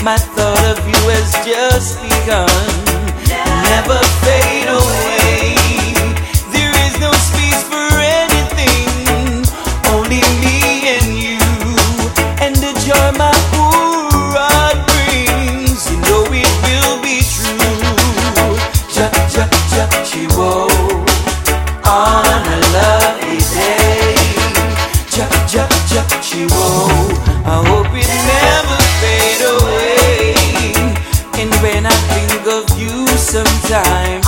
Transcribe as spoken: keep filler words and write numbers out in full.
My thought of you has just begun. Never fade away. There is no space for anything, only me and you, and the joy my poor heart brings. You know it will be true. Ja ja ja chiwo on a lovely day. Ja ja ja chiwo. I hope it never fade away. And when I think of you sometime,